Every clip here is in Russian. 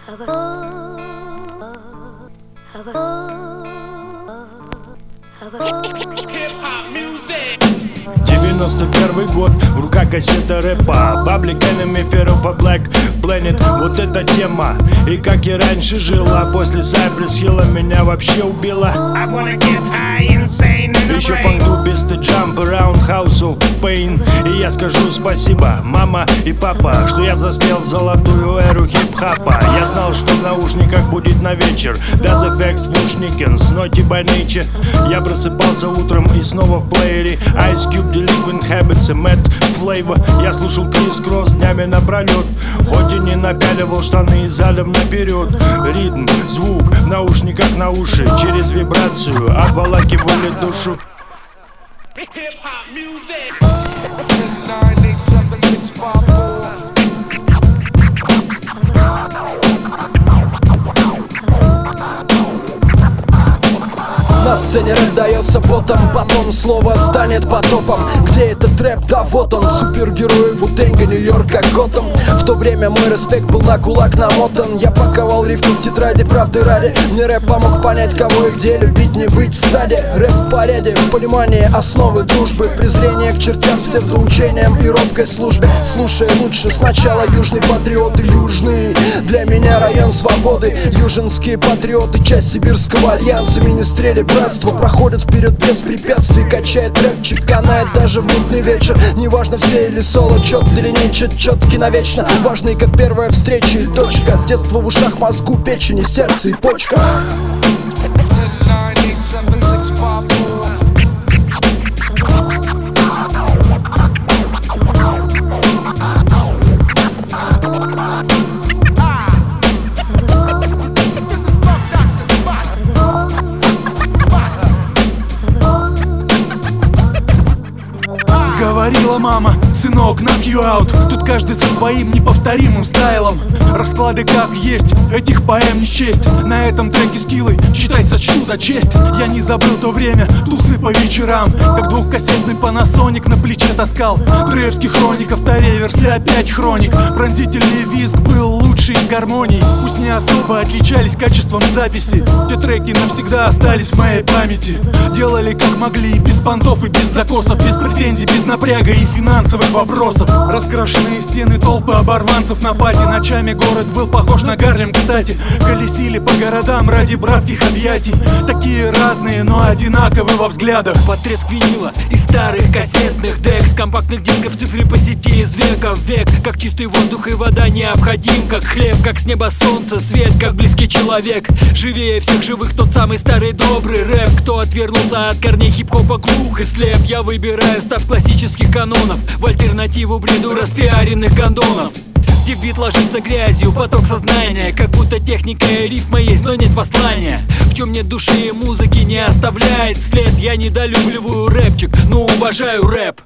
«91 год, в руках кассета рэпа, Public Enemy, Fear of a Black Planet». Вот эта тема, и как и раньше жила, после Cypress Hill меня вообще убила. Еще фанк-дубисты Jump Around House of Pain. И я скажу спасибо, мама и папа, что я взлетел в золотую эру хип-хапа. Я знал, что в наушниках будет на вечер Das FX, Wushnikens, Naughty by Nature. Я просыпался утром и снова в плеере Ice Cube, Delinquent Habits и Matt Flavor. Я слушал Крис Кросс днями напролет, хоть и не напяливал штаны задом наперед. Ритм, звук в наушниках на уши, через вибрацию обволакивали душу. На сцене рэп дается ботом, потом слово станет потопом. Где этот рэп? Да вот он, супергерой Ву-Тэнга, Нью-Йорк как Готэм. В то время мой респект был на кулак намотан. Я паковал рифмы в тетради правды ради. Мне рэп помог понять, кого и где любить, не быть в стаде. Рэп в порядке, в понимании основы дружбы, презрение к чертям, псевдоучениям и робкой службе. Слушай лучше сначала южный патриот и южный. Для меня район свободы, южинские патриоты, часть сибирского альянса. Министрели братство проходят вперед без препятствий, качает рэпчик, канает даже в мутный вечер. Неважно, все или соло, четко или нечет, четки навечно. Важный, как первая встреча и точка. С детства в ушах, мозгу, печени, сердце и почка. Говорила мама: сынок, knock you out. Тут каждый со своим неповторимым стайлом. Расклады как есть, этих поэм не счесть. На этом треке скиллы читать сочту за честь. Я не забыл то время, тусы по вечерам, как двухкассетный Panasonic на плече таскал. Дреевских хроников, реверс и опять хроник. Пронзительный визг был лучший из гармоний. Пусть не особо отличались качеством записи, те треки навсегда остались в моей памяти. Делали как могли, без понтов и без закосов, без претензий, без напряга и финансовых вопросов. Раскрашенные стены, толпы оборванцев на пати. Ночами город был похож на Гарлем, кстати. Колесили по городам ради братских объятий. Такие разные, но одинаковые во взглядах. Под треск винила и старых кассетных декс, компактных дисков, цифры по сети из века в век. Как чистый воздух и вода необходим, как хлеб, как с неба солнце, свет, как близкий человек. Живее всех живых тот самый старый добрый рэп. Кто отвернулся от корней хип-хопа, глух и слеп. Я выбираю став классических канонов в альтернативу бреду распиаренных гондонов. Где бит ложится грязью, поток сознания, как будто техника и рифма есть, но нет послания. В чем нет души и музыки не оставляет след. Я недолюбливаю рэпчик, но уважаю рэп.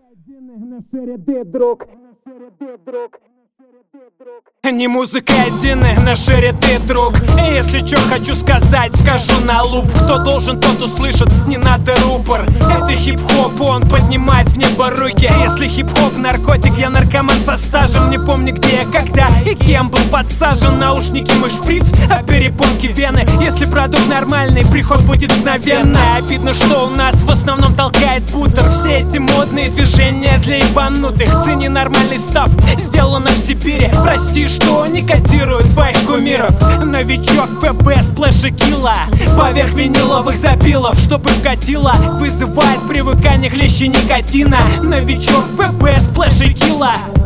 Не музыка единая, наши ряды, друг. И если чё хочу сказать, скажу на луп. Кто должен, тот услышит, не надо рупор. Это хип-хоп, он поднимает в небо руки. Если хип-хоп наркотик, я наркоман со стажем. Не помню где, когда и кем был подсажен. Наушники мой шприц, а перепонки вены. Если продукт нормальный, приход будет мгновенно. Обидно, что у нас в основном толкает бутер. Все эти модные движения для ебанутых. Цени нормальный став, сделано в Сибири. Прости, что не кодирую твоих кумиров. Новичок, ПБ, сплэш и килла. Поверх виниловых запилов, чтобы вкатило, вызывает привыкание хлеще никотина. Новичок, ПБ, сплэш и килла.